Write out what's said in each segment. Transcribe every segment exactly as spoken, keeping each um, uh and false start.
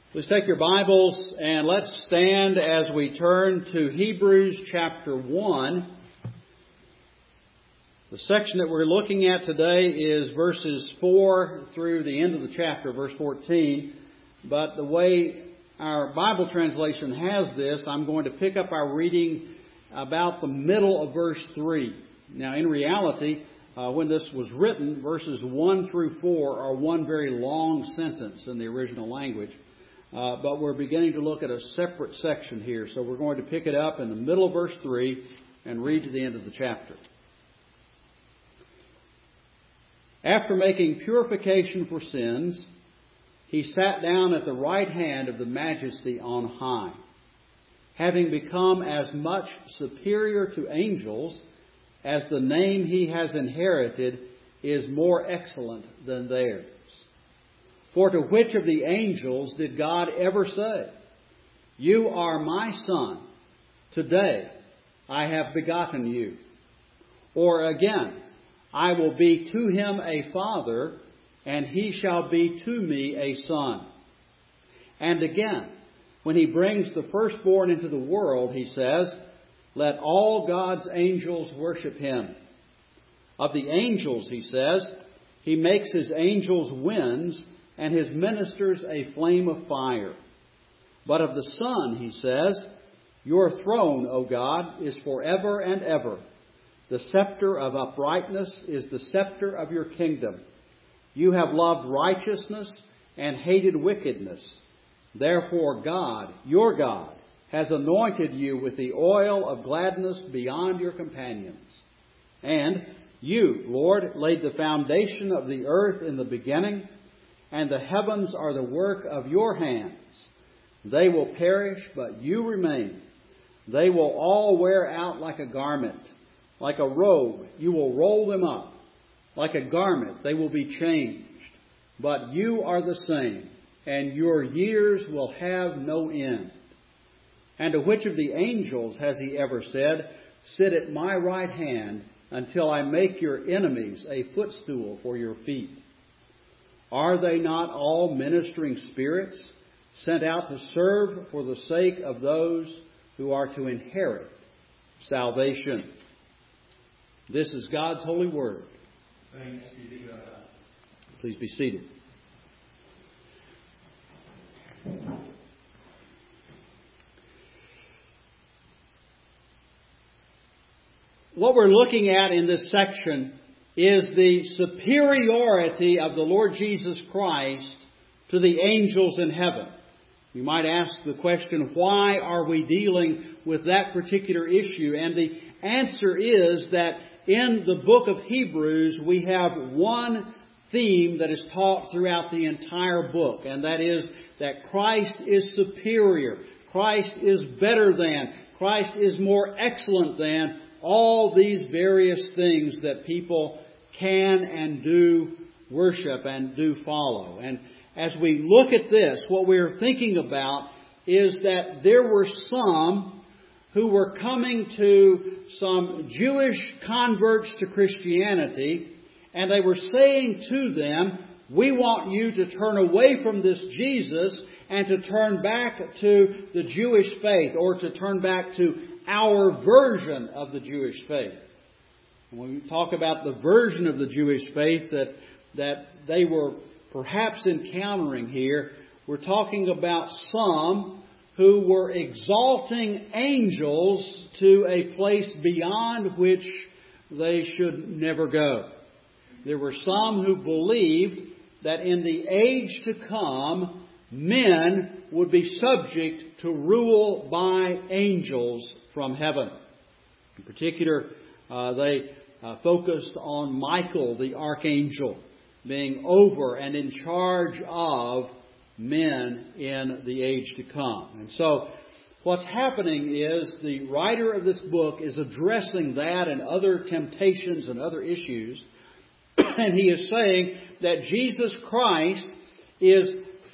Please take your Bibles and let's stand as we turn to Hebrews chapter one. The section that we're looking at today is verses four through the end of the chapter, verse fourteen. But the way our Bible translation has this, I'm going to pick up our reading about the middle of verse three. Now, in reality, uh, when this was written, verses one through four are one very long sentence in the original language. Uh, but we're beginning to look at a separate section here. So we're going to pick it up in the middle of verse three and read to the end of the chapter. After making purification for sins, he sat down at the right hand of the Majesty on high, having become as much superior to angels as the name he has inherited is more excellent than theirs. For to which of the angels did God ever say, "You are my son, today I have begotten you"? Or again, "I will be to him a father, and he shall be to me a son"? And again, when he brings the firstborn into the world, he says, "Let all God's angels worship him." Of the angels, he says, "He makes his angels winds, and his ministers a flame of fire." But of the Son, he says, "Your throne, O God, is forever and ever. The scepter of uprightness is the scepter of your kingdom. You have loved righteousness and hated wickedness. Therefore God, your God, has anointed you with the oil of gladness beyond your companions. And you, Lord, laid the foundation of the earth in the beginning, and the heavens are the work of your hands. They will perish, but you remain. They will all wear out like a garment. Like a robe, you will roll them up. Like a garment, they will be changed. But you are the same, and your years will have no end. And to which of the angels has he ever said, "Sit at my right hand until I make your enemies a footstool for your feet"? Are they not all ministering spirits sent out to serve for the sake of those who are to inherit salvation? This is God's holy word. Thanks be to God. Please be seated. What we're looking at in this section is the superiority of the Lord Jesus Christ to the angels in heaven. You might ask the question, why are we dealing with that particular issue? And the answer is that in the book of Hebrews, we have one theme that is taught throughout the entire book, and that is that Christ is superior. Christ is better than. Christ is more excellent than all these various things that people can and do worship and do follow. And as we look at this, what we're thinking about is that there were some who were coming to some Jewish converts to Christianity, and they were saying to them, "We want you to turn away from this Jesus and to turn back to the Jewish faith, or to turn back to our version of the Jewish faith." And when we talk about the version of the Jewish faith that, that they were perhaps encountering here, we're talking about some who were exalting angels to a place beyond which they should never go. There were some who believed that in the age to come, men would be subject to rule by angels from heaven. In particular, uh, they uh, focused on Michael, the archangel, being over and in charge of men in the age to come. And so what's happening is the writer of this book is addressing that and other temptations and other issues. And he is saying that Jesus Christ is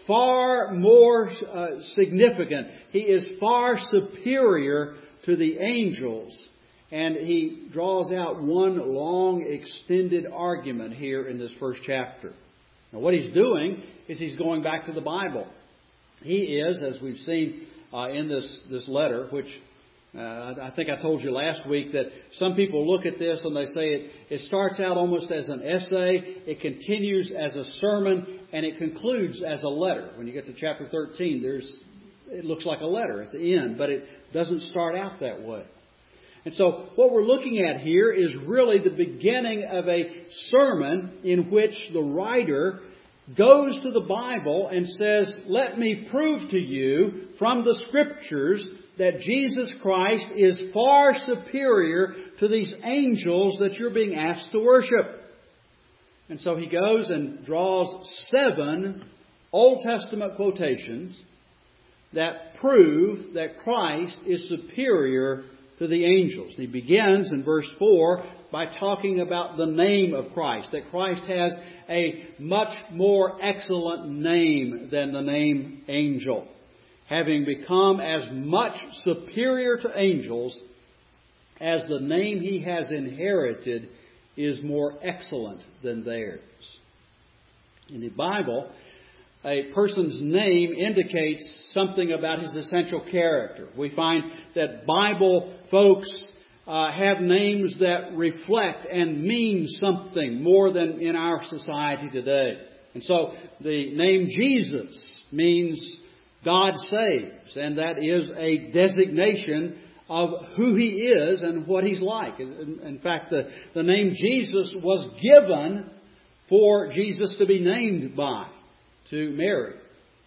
far more uh, significant. He is far superior to the angels. And he draws out one long extended argument here in this first chapter. Now what he's doing is he's going back to the Bible. He is, as we've seen uh, in this, this letter, which uh, I think I told you last week that some people look at this and they say it, it starts out almost as an essay, it continues as a sermon, and it concludes as a letter. When you get to chapter thirteen, there's it looks like a letter at the end, but it doesn't start out that way. And so what we're looking at here is really the beginning of a sermon in which the writer goes to the Bible and says, let me prove to you from the Scriptures that Jesus Christ is far superior to these angels that you're being asked to worship. And so he goes and draws seven Old Testament quotations that prove that Christ is superior to the angels. He begins in verse four by talking about the name of Christ, that Christ has a much more excellent name than the name angel, having become as much superior to angels as the name He has inherited is more excellent than theirs. In the Bible, a person's name indicates something about his essential character. We find that Bible folks uh, have names that reflect and mean something more than in our society today. And so the name Jesus means God saves, and that is a designation of who He is and what He's like. In, in fact, the, the name Jesus was given for Jesus to be named by, to Mary.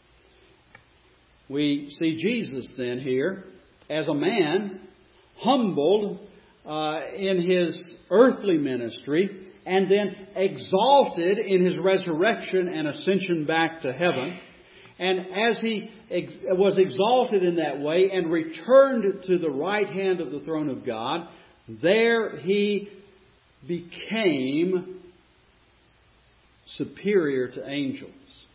We see Jesus then here as a man humbled uh, in His earthly ministry and then exalted in His resurrection and ascension back to heaven. And as He ex- was exalted in that way and returned to the right hand of the throne of God, there He became superior to angels.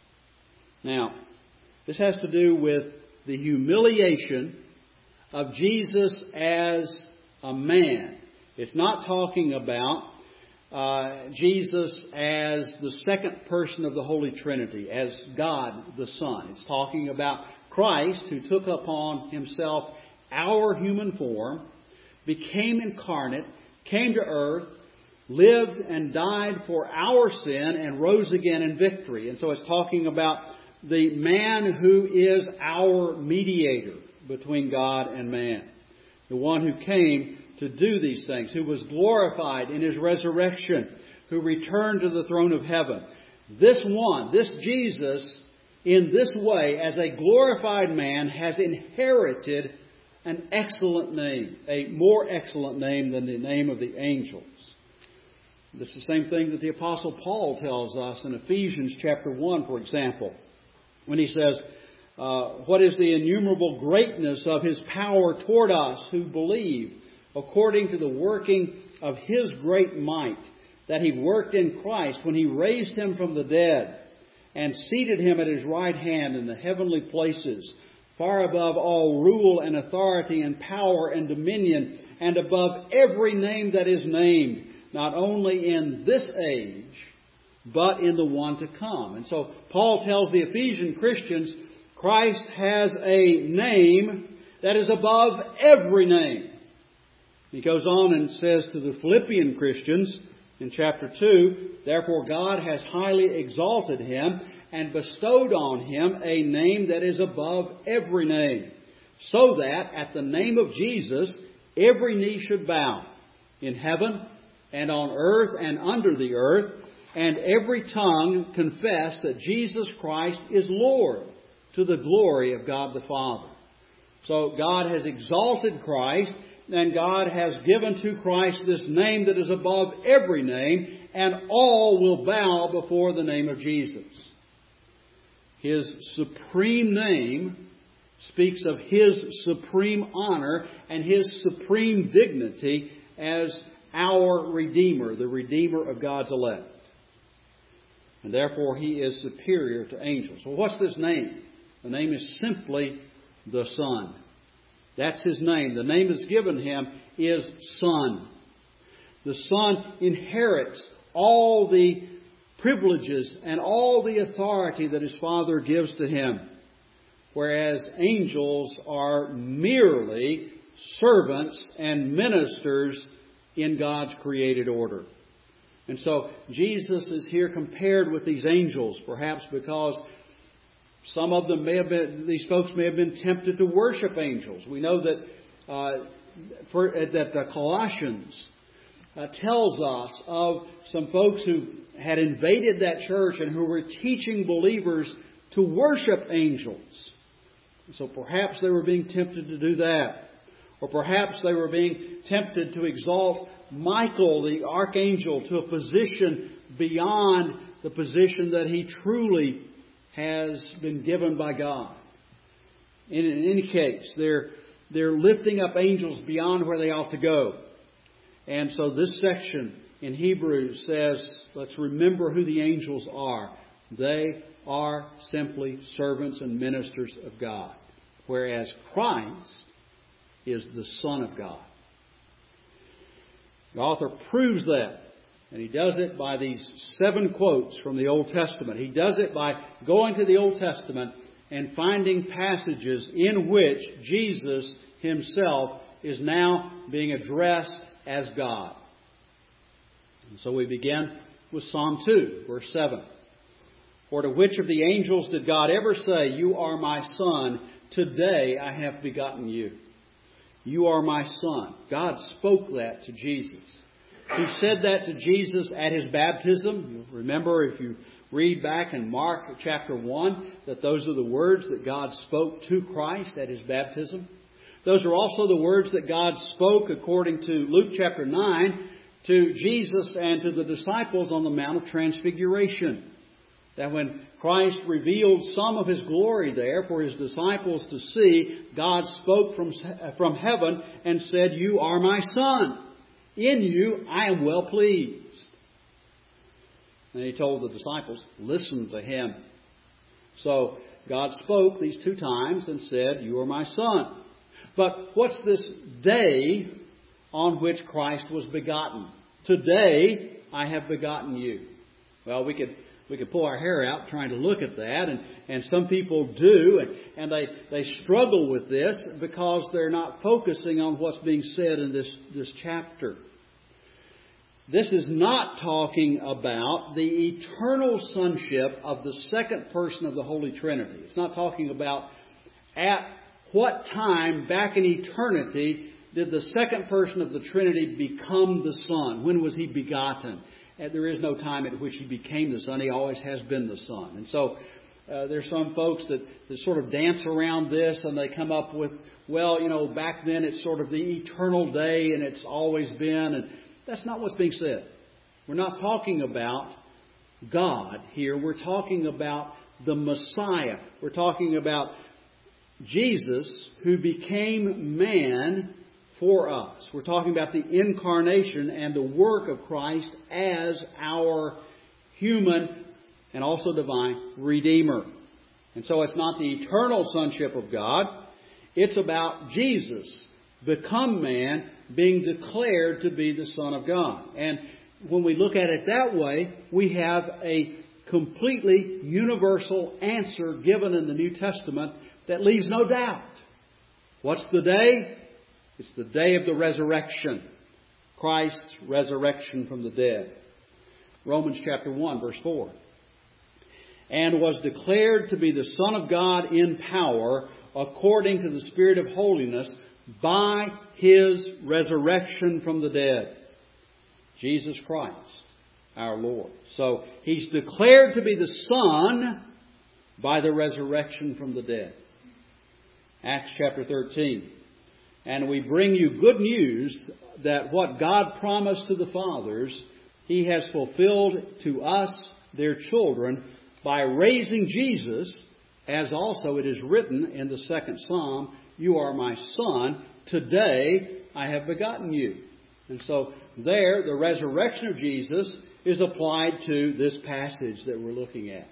Now, this has to do with the humiliation of Jesus as a man. It's not talking about uh, Jesus as the second person of the Holy Trinity, as God the Son. It's talking about Christ who took upon Himself our human form, became incarnate, came to earth, lived and died for our sin, and rose again in victory. And so it's talking about the man who is our mediator between God and man. The one who came to do these things, who was glorified in His resurrection, who returned to the throne of heaven. This one, this Jesus, in this way, as a glorified man, has inherited an excellent name, a more excellent name than the name of the angels. This is the same thing that the Apostle Paul tells us in Ephesians chapter one, for example, when he says, uh, what is the innumerable greatness of His power toward us who believe, according to the working of His great might, that He worked in Christ when He raised Him from the dead and seated Him at His right hand in the heavenly places, far above all rule and authority and power and dominion, and above every name that is named, not only in this age, but in the one to come. And so Paul tells the Ephesian Christians, Christ has a name that is above every name. He goes on and says to the Philippian Christians in chapter two, therefore God has highly exalted Him and bestowed on Him a name that is above every name, so that at the name of Jesus every knee should bow, in heaven and on earth and under the earth, and every tongue confess that Jesus Christ is Lord, to the glory of God the Father. So God has exalted Christ, and God has given to Christ this name that is above every name, and all will bow before the name of Jesus. His supreme name speaks of His supreme honor and His supreme dignity as our Redeemer, the Redeemer of God's elect. And therefore He is superior to angels. Well, what's this name? The name is simply the Son. That's His name. The name that's given Him is Son. The Son inherits all the privileges and all the authority that His Father gives to Him. whereas angels are merely servants and ministers in God's created order. And so Jesus is here compared with these angels, perhaps because some of them may have been, these folks may have been tempted to worship angels. We know that uh, for, that the Colossians uh, tells us of some folks who had invaded that church and who were teaching believers to worship angels. So perhaps they were being tempted to do that. Or perhaps they were being tempted to exalt Michael, the archangel, to a position beyond the position that he truly has been given by God. In, in any case, they're, they're lifting up angels beyond where they ought to go. And so this section in Hebrews says, let's remember who the angels are. They are simply servants and ministers of God, whereas Christ is the Son of God. The author proves that, and he does it by these seven quotes from the Old Testament. He does it by going to the Old Testament and finding passages in which Jesus Himself is now being addressed as God. And so we begin with Psalm two, verse seven. For to which of the angels did God ever say, "You are my Son, today I have begotten you"? You are my Son. God spoke that to Jesus. He said that to Jesus at His baptism. You remember, if you read back in Mark chapter one, that those are the words that God spoke to Christ at His baptism. Those are also the words that God spoke, according to Luke chapter nine, to Jesus and to the disciples on the Mount of Transfiguration. That when Christ revealed some of His glory there for His disciples to see, God spoke from, from heaven and said, "You are my Son. In you I am well pleased." And He told the disciples, "Listen to Him." So God spoke these two times and said, "You are my Son." But what's this day on which Christ was begotten? Today I have begotten you. Well, we could we could pull our hair out trying to look at that, and, and some people do, and, and they, they struggle with this because they're not focusing on what's being said in this, this chapter. This is not talking about the eternal sonship of the second person of the Holy Trinity. It's not talking about at what time back in eternity did the second person of the Trinity become the Son. When was He begotten? And there is no time at which He became the Son. He always has been the Son. And so uh, there's some folks that, that sort of dance around this and they come up with, well, you know, back then it's sort of the eternal day and it's always been. And that's not what's being said. We're not talking about God here. We're talking about the Messiah. We're talking about Jesus who became man for us. We're talking about the incarnation and the work of Christ as our human and also divine Redeemer. And so it's not the eternal sonship of God. It's about Jesus, become man, being declared to be the Son of God. And when we look at it that way, we have a completely universal answer given in the New Testament that leaves no doubt. What's the day? It's the day of the resurrection. Christ's resurrection from the dead. Romans chapter one, verse four. And was declared to be the Son of God in power, according to the Spirit of holiness, by His resurrection from the dead. Jesus Christ, our Lord. So He's declared to be the Son by the resurrection from the dead. Acts chapter thirteen. And we bring you good news that what God promised to the fathers, He has fulfilled to us, their children, by raising Jesus, as also it is written in the second Psalm, "You are my Son, today I have begotten you." And so there, the resurrection of Jesus is applied to this passage that we're looking at.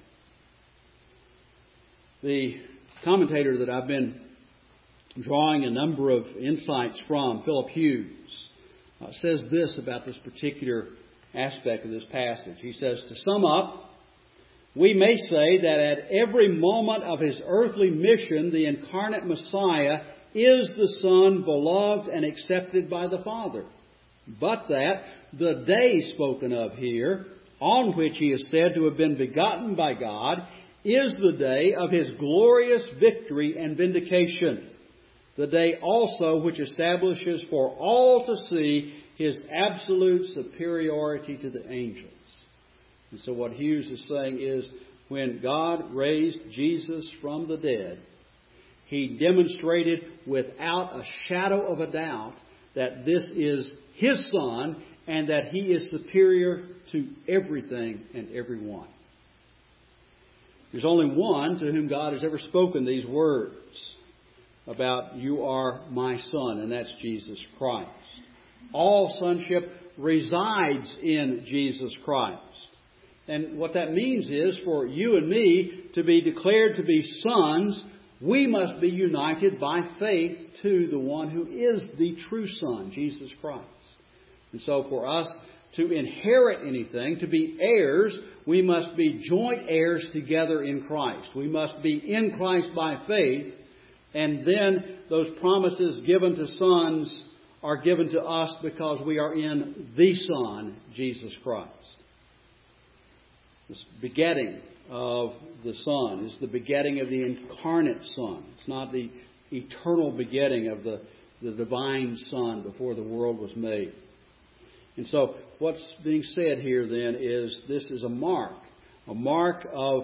The commentator that I've been drawing a number of insights from, Philip Hughes, uh, says this about this particular aspect of this passage. He says, to sum up, we may say that at every moment of His earthly mission, the incarnate Messiah is the Son beloved and accepted by the Father. But that the day spoken of here, on which He is said to have been begotten by God, is the day of His glorious victory and vindication. The day also which establishes for all to see His absolute superiority to the angels. And so what Hughes is saying is, when God raised Jesus from the dead, He demonstrated without a shadow of a doubt that this is His Son and that He is superior to everything and everyone. There's only one to whom God has ever spoken these words about, "You are my Son," and that's Jesus Christ. All sonship resides in Jesus Christ. And what that means is, for you and me to be declared to be sons, we must be united by faith to the one who is the true Son, Jesus Christ. And so for us to inherit anything, to be heirs, we must be joint heirs together in Christ. We must be in Christ by faith, and then those promises given to sons are given to us because we are in the Son, Jesus Christ. This begetting of the Son is the begetting of the incarnate Son. It's not the eternal begetting of the, the divine Son before the world was made. And so what's being said here then is this is a mark, a mark of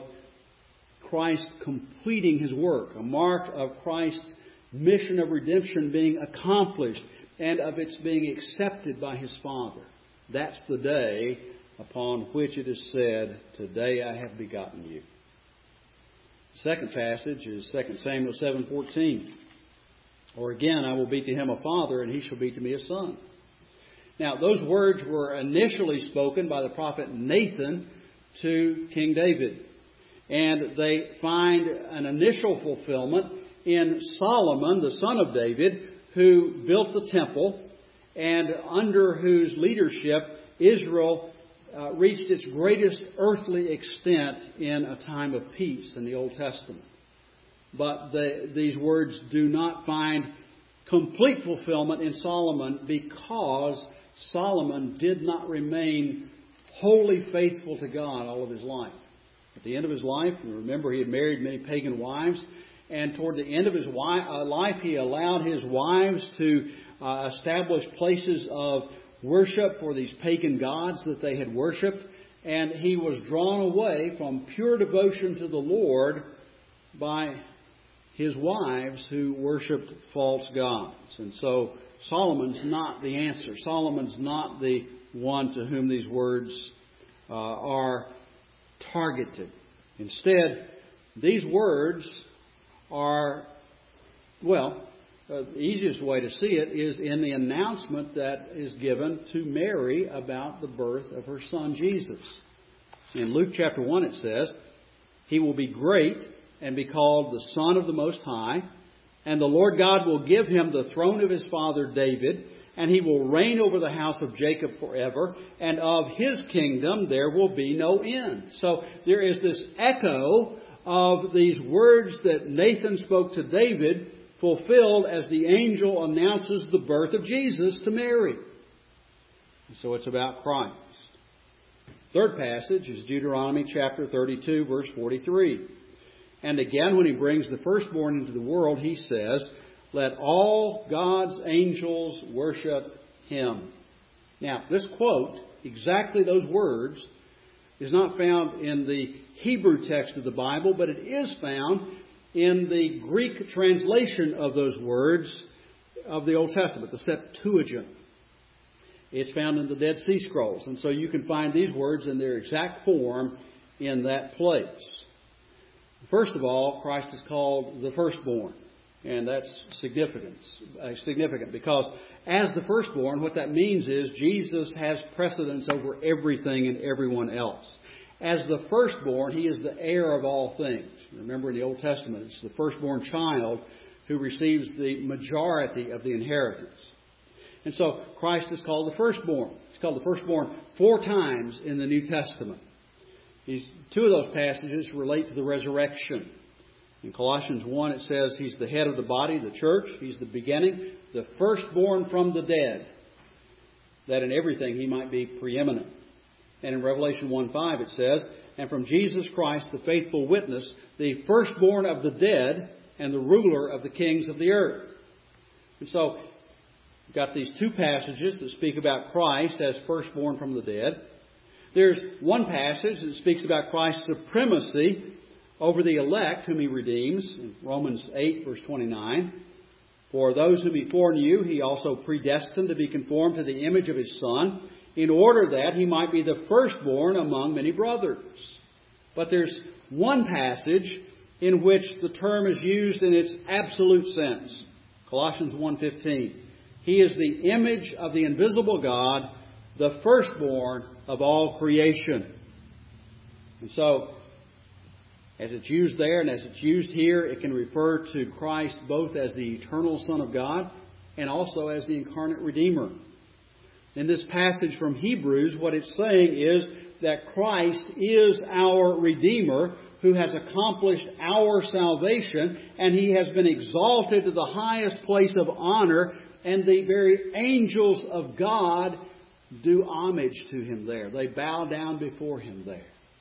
Christ completing His work, a mark of Christ's mission of redemption being accomplished and of its being accepted by His Father. That's the day upon which it is said, "Today I have begotten you." The second passage is Second Samuel seven fourteen. "Or again, I will be to him a father, and he shall be to me a son." Now, those words were initially spoken by the prophet Nathan to King David. And they find an initial fulfillment in Solomon, the son of David, who built the temple and under whose leadership Israel uh, reached its greatest earthly extent in a time of peace in the Old Testament. But the, these words do not find complete fulfillment in Solomon because Solomon did not remain wholly faithful to God all of his life. At the end of his life, remember he had married many pagan wives, and toward the end of his life he allowed his wives to uh, establish places of worship for these pagan gods that they had worshipped, and he was drawn away from pure devotion to the Lord by his wives who worshipped false gods. And so Solomon's not the answer. Solomon's not the one to whom these words uh, are targeted. Instead, these words are, well, uh, the easiest way to see it is in the announcement that is given to Mary about the birth of her son Jesus. In Luke chapter one it says, "He will be great and be called the Son of the Most High, and the Lord God will give him the throne of his father David, and he will reign over the house of Jacob forever, and of his kingdom there will be no end." So there is this echo of these words that Nathan spoke to David, fulfilled as the angel announces the birth of Jesus to Mary. So it's about Christ. Third passage is Deuteronomy chapter thirty-two, verse forty-three. "And again, when he brings the firstborn into the world, he says, 'Let all God's angels worship him.'" Now, this quote, exactly those words, is not found in the Hebrew text of the Bible, but it is found in the Greek translation of those words of the Old Testament, the Septuagint. It's found in the Dead Sea Scrolls, and so you can find these words in their exact form in that place. First of all, Christ is called the firstborn. And that's significant, uh, significant because as the firstborn, what that means is Jesus has precedence over everything and everyone else. As the firstborn, he is the heir of all things. Remember in the Old Testament, it's the firstborn child who receives the majority of the inheritance. And so Christ is called the firstborn. He's called the firstborn four times in the New Testament. These, two of those passages relate to the resurrection. In Colossians one it says He's the head of the body, the church. He's the beginning, the firstborn from the dead, that in everything He might be preeminent. And in Revelation one five it says, and from Jesus Christ, the faithful witness, the firstborn of the dead and the ruler of the kings of the earth. And so, we've got these two passages that speak about Christ as firstborn from the dead. There's one passage that speaks about Christ's supremacy over the elect whom He redeems, in Romans eight, verse twenty-nine. For those whom He foreknew, He also predestined to be conformed to the image of His Son, in order that He might be the firstborn among many brothers. But there's one passage in which the term is used in its absolute sense. Colossians one fifteen. He is the image of the invisible God, the firstborn of all creation. And so, as it's used there and as it's used here, it can refer to Christ both as the eternal Son of God and also as the incarnate Redeemer. In this passage from Hebrews, what it's saying is that Christ is our Redeemer who has accomplished our salvation, and He has been exalted to the highest place of honor, and the very angels of God do homage to Him there. They bow down before Him there.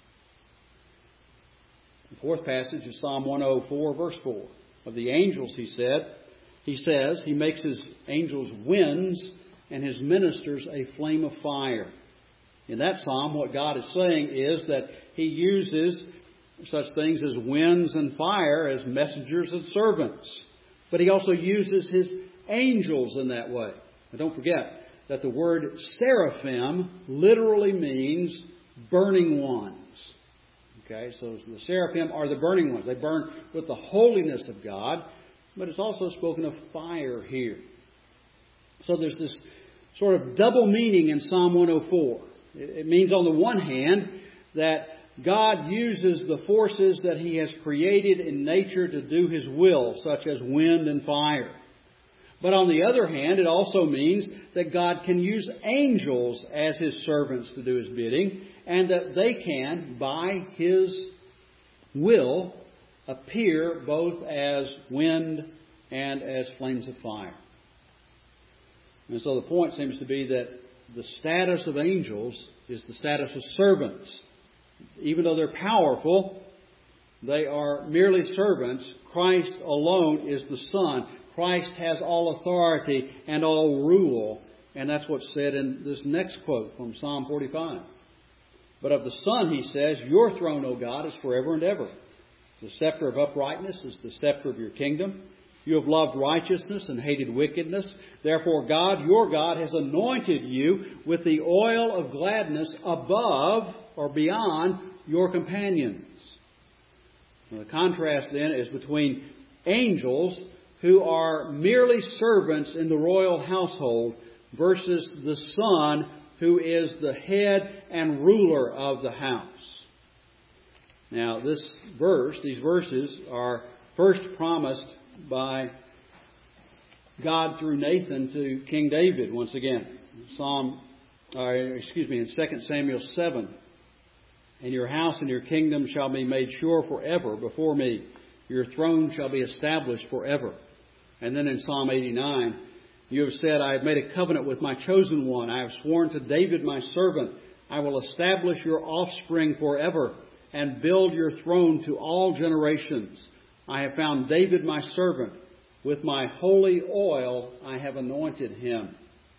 The fourth passage is Psalm one oh four, verse four. Of the angels, He said, He says, He makes His angels winds and His ministers a flame of fire. In that psalm, what God is saying is that He uses such things as winds and fire as messengers and servants. But He also uses His angels in that way. And don't forget that the word seraphim literally means burning ones. Okay, so the seraphim are the burning ones. They burn with the holiness of God, but it's also spoken of fire here. So there's this sort of double meaning in Psalm one oh four. It means on the one hand that God uses the forces that He has created in nature to do His will, such as wind and fire. But on the other hand, it also means that God can use angels as His servants to do His bidding, and that they can, by His will, appear both as wind and as flames of fire. And so the point seems to be that the status of angels is the status of servants. Even though they're powerful, they are merely servants. Christ alone is the Son. Christ has all authority and all rule. And that's what's said in this next quote from Psalm forty-five. But of the Son, He says, your throne, O God, is forever and ever. The scepter of uprightness is the scepter of your kingdom. You have loved righteousness and hated wickedness. Therefore, God, your God, has anointed you with the oil of gladness above or beyond your companions. Now, the contrast then is between angels who are merely servants in the royal household versus the Son who is the head and ruler of the house. Now, this verse, these verses are first promised by God through Nathan to King David once again. Psalm, uh, excuse me, in Second Samuel seven. And your house and your kingdom shall be made sure forever before me. Your throne shall be established forever. And then in Psalm eighty-nine, you have said, I have made a covenant with my chosen one. I have sworn to David my servant. I will establish your offspring forever and build your throne to all generations. I have found David my servant. With my holy oil I have anointed him.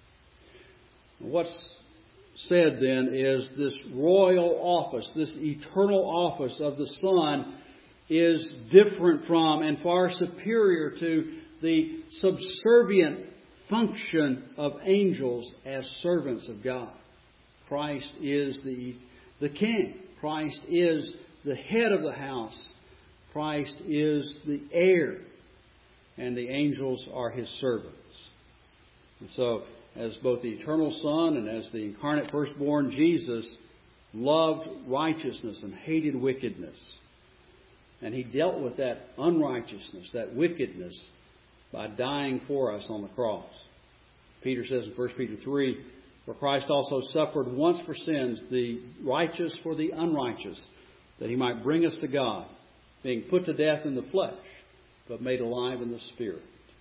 What's said then is this royal office, this eternal office of the Son is different from and far superior to the subservient function of angels as servants of God. Christ is the, the King. Christ is the head of the house. Christ is the heir. And the angels are His servants. And so, as both the eternal Son and as the incarnate firstborn, Jesus loved righteousness and hated wickedness. And He dealt with that unrighteousness, that wickedness, by dying for us on the cross. Peter says in First Peter three, For Christ also suffered once for sins, the righteous for the unrighteous, that He might bring us to God, being put to death in the flesh, but made alive in the Spirit.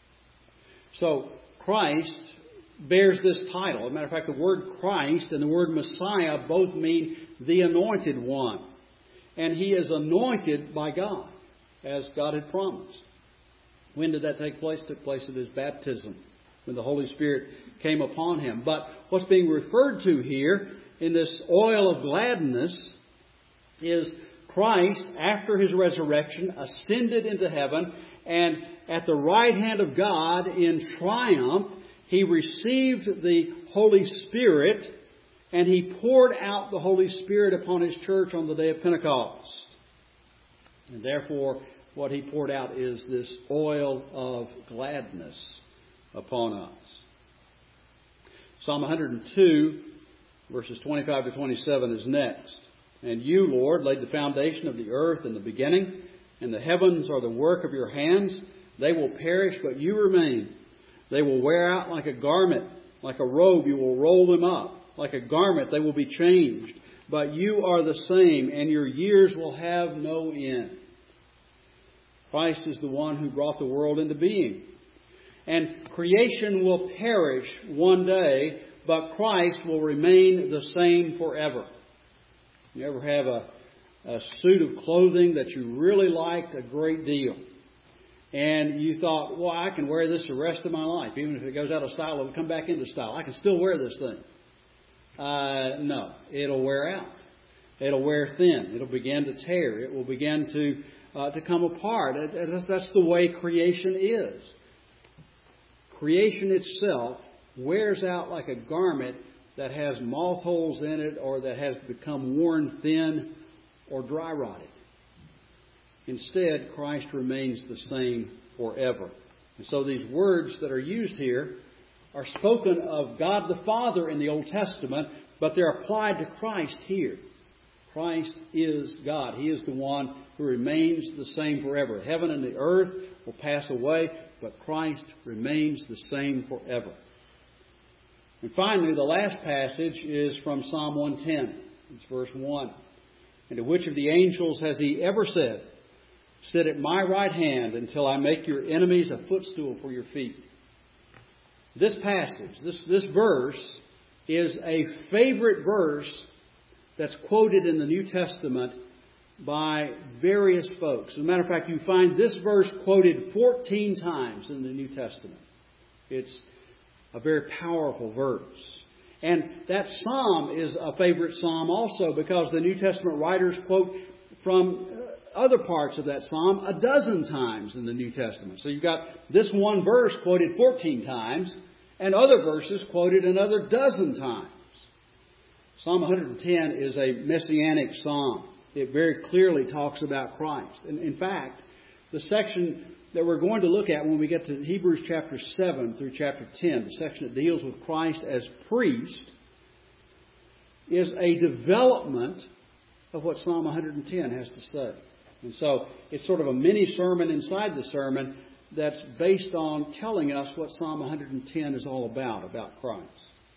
So, Christ bears this title. As a matter of fact, the word Christ and the word Messiah both mean the Anointed One. And He is anointed by God, as God had promised. When did that take place? It took place at His baptism, when the Holy Spirit came upon Him. But what's being referred to here in this oil of gladness is Christ, after His resurrection, ascended into heaven, and at the right hand of God in triumph, He received the Holy Spirit, and He poured out the Holy Spirit upon His church on the day of Pentecost. And therefore, what He poured out is this oil of gladness upon us. Psalm one hundred two, verses twenty-five to twenty-seven is next. And You, Lord, laid the foundation of the earth in the beginning, and the heavens are the work of Your hands. They will perish, but You remain. They will wear out like a garment. Like a robe, You will roll them up. Like a garment, they will be changed. But You are the same, and Your years will have no end. Christ is the one who brought the world into being. And creation will perish one day, but Christ will remain the same forever. You ever have a, a suit of clothing that you really liked a great deal? And you thought, well, I can wear this the rest of my life. Even if it goes out of style, it will come back into style. I can still wear this thing. Uh, no, it'll wear out. It'll wear thin. It'll begin to tear. It will begin to uh, to come apart. It, it, that's, that's the way creation is. Creation itself wears out like a garment that has moth holes in it, or that has become worn thin or dry rotted. Instead, Christ remains the same forever. And so these words that are used here are spoken of God the Father in the Old Testament, but they're applied to Christ here. Christ is God. He is the one who remains the same forever. Heaven and the earth will pass away, but Christ remains the same forever. And finally, the last passage is from Psalm one ten. It's verse one. And to which of the angels has He ever said, sit at my right hand until I make your enemies a footstool for your feet? This passage, this, this verse, is a favorite verse that's quoted in the New Testament by various folks. As a matter of fact, you find this verse quoted fourteen times in the New Testament. It's a very powerful verse. And that psalm is a favorite psalm also because the New Testament writers quote from other parts of that psalm a dozen times in the New Testament. So you've got this one verse quoted fourteen times and other verses quoted another dozen times. Psalm one hundred ten is a messianic psalm. It very clearly talks about Christ. And in fact, the section that we're going to look at when we get to Hebrews chapter seven through chapter ten, the section that deals with Christ as priest, is a development of what Psalm one hundred ten has to say. And so it's sort of a mini sermon inside the sermon that's based on telling us what Psalm one hundred ten is all about, about Christ.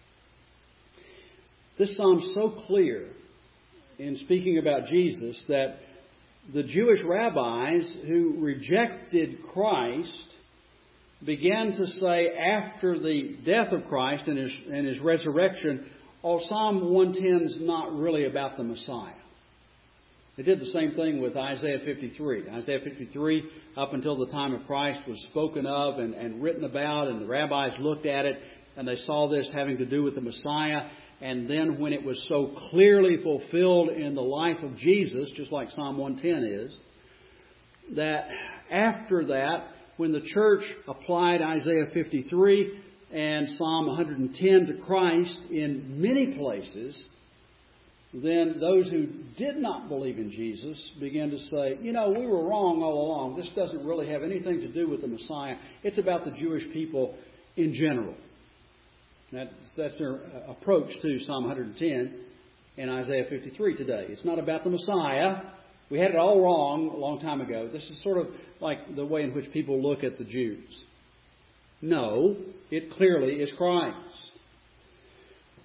This psalm's so clear in speaking about Jesus that the Jewish rabbis who rejected Christ began to say after the death of Christ and his, and his resurrection, oh, Psalm one ten is not really about the Messiah. They did the same thing with Isaiah fifty-three. Isaiah fifty-three, up until the time of Christ, was spoken of and, and written about, and the rabbis looked at it, and they saw this having to do with the Messiah. And then when it was so clearly fulfilled in the life of Jesus, just like Psalm one ten is, that after that, when the church applied Isaiah fifty-three and Psalm one hundred ten to Christ in many places, then those who did not believe in Jesus began to say, you know, we were wrong all along. This doesn't really have anything to do with the Messiah. It's about the Jewish people in general. That's, that's their approach to Psalm one hundred ten and Isaiah fifty-three today. It's not about the Messiah. We had it all wrong a long time ago. This is sort of like the way in which people look at the Jews. No, it clearly is Christ.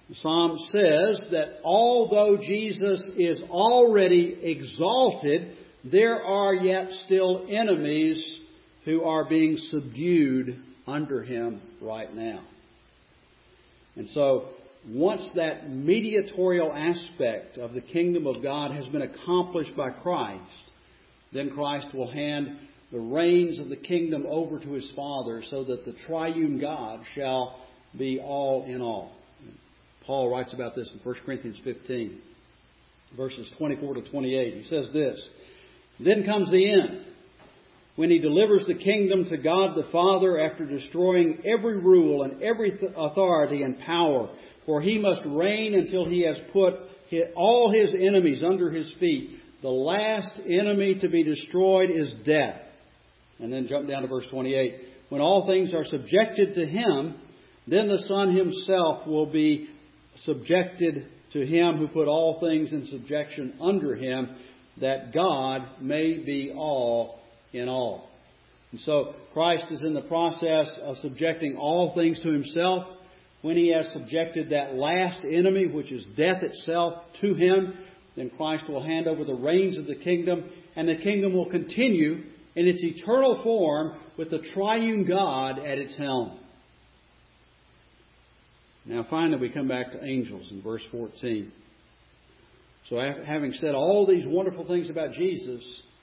The Psalm says that although Jesus is already exalted, there are yet still enemies who are being subdued under Him right now. And so, once that mediatorial aspect of the kingdom of God has been accomplished by Christ, then Christ will hand the reins of the kingdom over to His Father so that the triune God shall be all in all. Paul writes about this in First Corinthians fifteen, verses twenty-four to twenty-eight. He says this, "Then comes the end, when He delivers the kingdom to God the Father after destroying every rule and every authority and power. For He must reign until He has put all His enemies under His feet. The last enemy to be destroyed is death." And then jump down to verse twenty-eight. "When all things are subjected to Him, then the Son Himself will be subjected to Him who put all things in subjection under Him, that God may be all in all." And so Christ is in the process of subjecting all things to Himself. When He has subjected that last enemy, which is death itself, to Him, then Christ will hand over the reins of the kingdom, and the kingdom will continue in its eternal form with the triune God at its helm. Now finally we come back to angels in verse fourteen. So having said all these wonderful things about Jesus,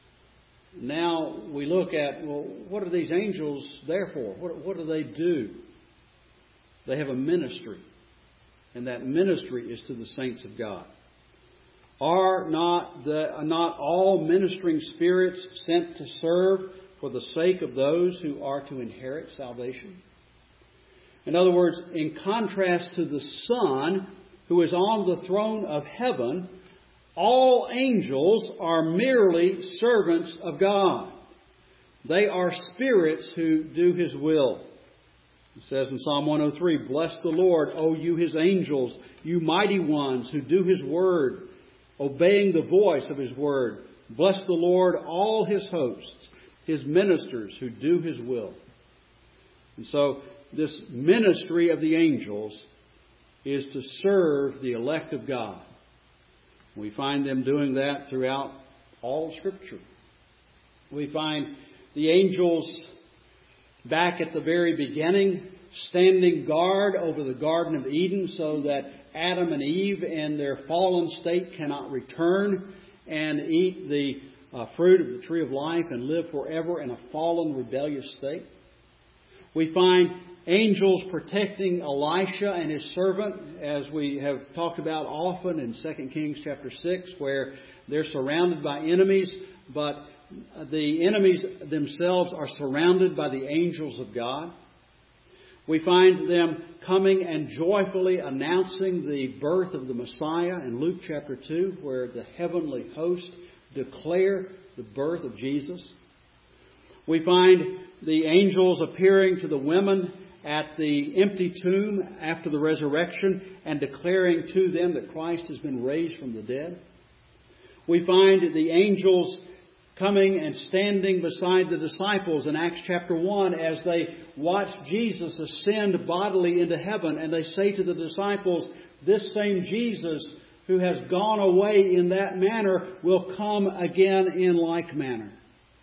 now we look at, well, what are these angels there for? What, what do they do? They have a ministry, and that ministry is to the saints of God. Are not the not all ministering spirits sent to serve for the sake of those who are to inherit salvation? In other words, in contrast to the Son, who is on the throne of heaven, all angels are merely servants of God. They are spirits who do His will. It says in Psalm one oh three, "Bless the Lord, O you His angels, you mighty ones who do His word, obeying the voice of His word. Bless the Lord, all His hosts, His ministers who do His will." And so this ministry of the angels is to serve the elect of God. We find them doing that throughout all Scripture. We find the angels back at the very beginning standing guard over the Garden of Eden so that Adam and Eve in their fallen state cannot return and eat the uh, fruit of the tree of life and live forever in a fallen, rebellious state. We find angels protecting Elisha and his servant, as we have talked about often in Second Kings chapter six, where they're surrounded by enemies, but the enemies themselves are surrounded by the angels of God. We find them coming and joyfully announcing the birth of the Messiah in Luke chapter two, where the heavenly host declare the birth of Jesus. We find the angels appearing to the women at the empty tomb after the resurrection and declaring to them that Christ has been raised from the dead. We find the angels coming and standing beside the disciples in Acts chapter one as they watch Jesus ascend bodily into heaven, and they say to the disciples, "This same Jesus who has gone away in that manner will come again in like manner."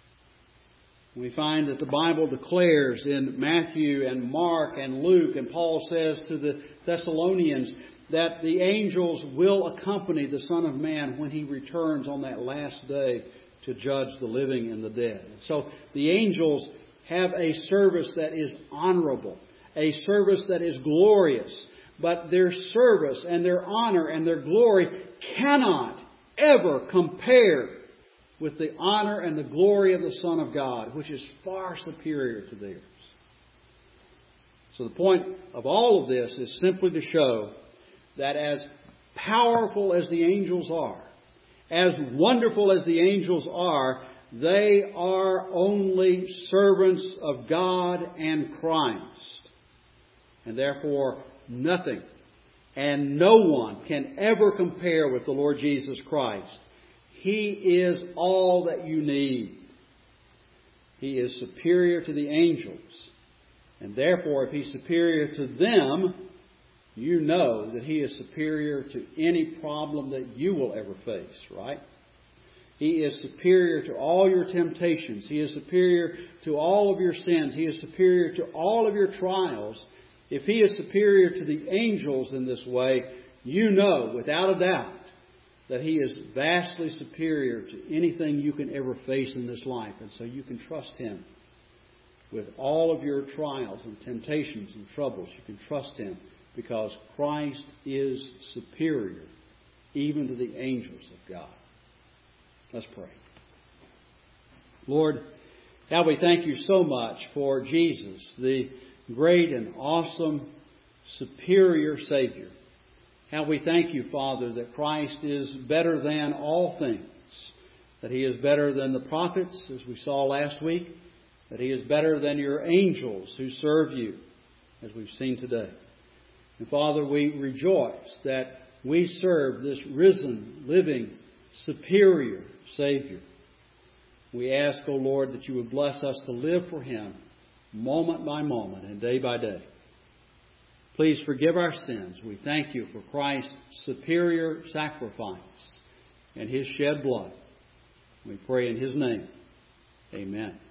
We find that the Bible declares in Matthew and Mark and Luke, and Paul says to the Thessalonians, that the angels will accompany the Son of Man when He returns on that last day to judge the living and the dead. So the angels have a service that is honorable, a service that is glorious, but their service and their honor and their glory cannot ever compare with the honor and the glory of the Son of God, which is far superior to theirs. So the point of all of this is simply to show that as powerful as the angels are, as wonderful as the angels are, they are only servants of God and Christ. And therefore, nothing and no one can ever compare with the Lord Jesus Christ. He is all that you need. He is superior to the angels. And therefore, if He's superior to them, you know that He is superior to any problem that you will ever face, right? He is superior to all your temptations. He is superior to all of your sins. He is superior to all of your trials. If He is superior to the angels in this way, you know without a doubt that He is vastly superior to anything you can ever face in this life. And so you can trust Him with all of your trials and temptations and troubles. You can trust Him because Christ is superior even to the angels of God. Let's pray. Lord, how we thank You so much for Jesus, the great and awesome, superior Savior. How we thank You, Father, that Christ is better than all things, that He is better than the prophets, as we saw last week, that He is better than Your angels who serve You, as we've seen today. And Father, we rejoice that we serve this risen, living, superior Savior. We ask, O Lord, that You would bless us to live for Him moment by moment and day by day. Please forgive our sins. We thank You for Christ's superior sacrifice and His shed blood. We pray in His name. Amen.